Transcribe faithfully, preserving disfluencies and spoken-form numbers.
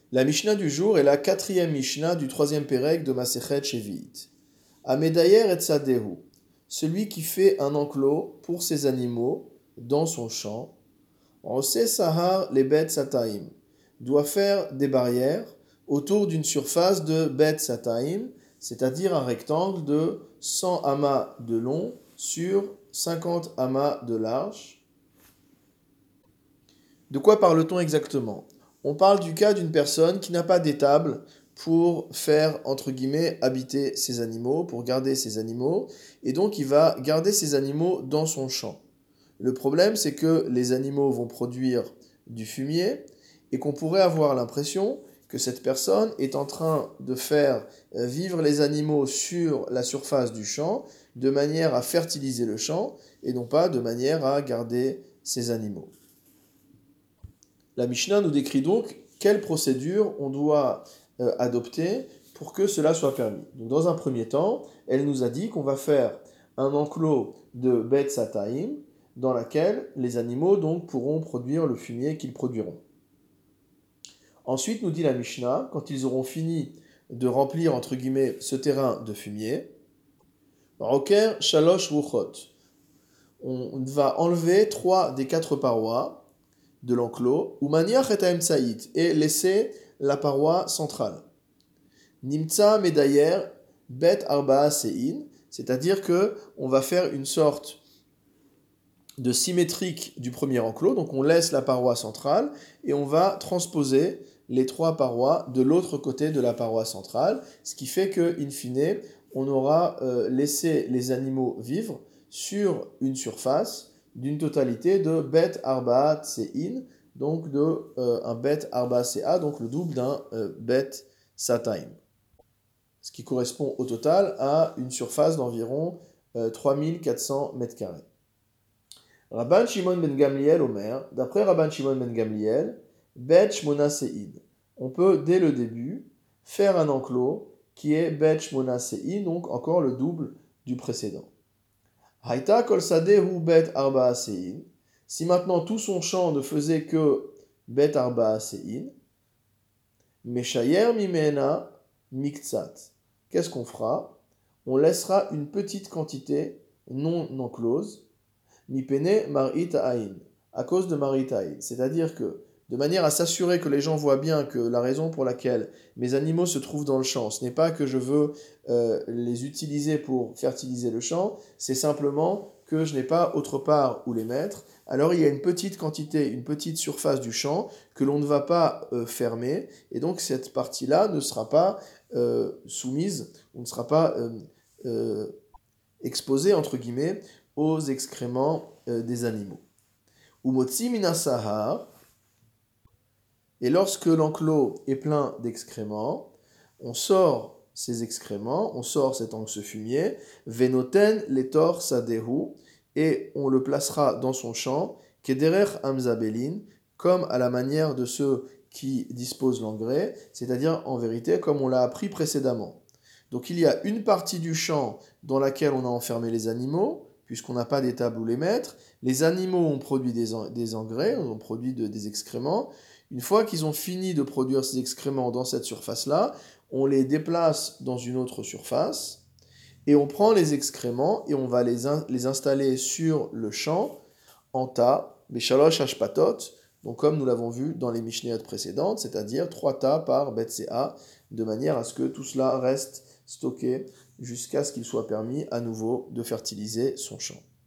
La Mishnah du jour est la quatrième Mishnah du troisième Pérec de Masechet Shevi'it. Amedayer et Tzadehu, celui qui fait un enclos pour ses animaux dans son champ, Ose Sahar les Bet Sataim, doit faire des barrières autour d'une surface de Bet Sataim, c'est-à-dire un rectangle de cent amas de long sur cinquante amas de large. De quoi parle-t-on exactement ? On parle du cas d'une personne qui n'a pas d'étable pour faire, entre guillemets, habiter ses animaux, pour garder ses animaux, et donc il va garder ses animaux dans son champ. Le problème, c'est que les animaux vont produire du fumier, et qu'on pourrait avoir l'impression que cette personne est en train de faire vivre les animaux sur la surface du champ, de manière à fertiliser le champ, et non pas de manière à garder ses animaux. La Mishnah nous décrit donc quelle procédure on doit euh, adopter pour que cela soit permis. Donc, dans un premier temps, elle nous a dit qu'on va faire un enclos de Bet Sataim dans laquelle les animaux donc, pourront produire le fumier qu'ils produiront. Ensuite, nous dit la Mishnah, quand ils auront fini de remplir entre guillemets ce terrain de fumier, Roker Shalosh Wuchot, on va enlever trois des quatre parois de l'enclos, ou maniach et haemtsaït, et laisser la paroi centrale. Nimtsa medayer bet arba'a sein, c'est-à-dire que on va faire une sorte de symétrique du premier enclos, donc on laisse la paroi centrale et on va transposer les trois parois de l'autre côté de la paroi centrale, ce qui fait que, in fine, on aura euh, laissé les animaux vivre sur une surface d'une totalité de bet arba'a sein, donc de euh, un bet arba'a se'a, donc le double d'un euh, bet sataim, ce qui correspond au total à une surface d'environ euh, trois mille quatre cents mètres carrés. Rabban Shimon ben Gamliel Omer, d'après Rabban Shimon ben Gamliel, bet shmona sein, on peut dès le début faire un enclos qui est bet shmona sein, donc encore le double du précédent. Haïta kol sadehu bet arba'a sein. Si maintenant tout son champ ne faisait que bet arba'a sein, meshayer mimena miktsat. Qu'est-ce qu'on fera ? On laissera une petite quantité non enclose, mipene marit ha'in, à cause de marit ha'in. C'est-à-dire que, de manière à s'assurer que les gens voient bien que la raison pour laquelle mes animaux se trouvent dans le champ, ce n'est pas que je veux euh, les utiliser pour fertiliser le champ, c'est simplement que je n'ai pas autre part où les mettre. Alors il y a une petite quantité, une petite surface du champ que l'on ne va pas euh, fermer, et donc cette partie-là ne sera pas euh, soumise, on ne sera pas euh, euh, exposée, entre guillemets, aux excréments euh, des animaux. Umotzi minasahar. Et lorsque l'enclos est plein d'excréments, on sort ces excréments, on sort cet ce fumier, venoten letor sadehu, et on le placera dans son champ, kederer amzabelin, comme à la manière de ceux qui disposent l'engrais, c'est-à-dire en vérité comme on l'a appris précédemment. Donc il y a une partie du champ dans laquelle on a enfermé les animaux, puisqu'on n'a pas d'étable où les mettre. Les animaux ont produit des, en- des engrais, ont produit de, des excréments. Une fois qu'ils ont fini de produire ces excréments dans cette surface-là, on les déplace dans une autre surface et on prend les excréments et on va les, in- les installer sur le champ en tas, beshalosh hashpatot, donc comme nous l'avons vu dans les Mishnayot précédentes, c'est-à-dire trois tas par betsea, de manière à ce que tout cela reste stocké jusqu'à ce qu'il soit permis à nouveau de fertiliser son champ.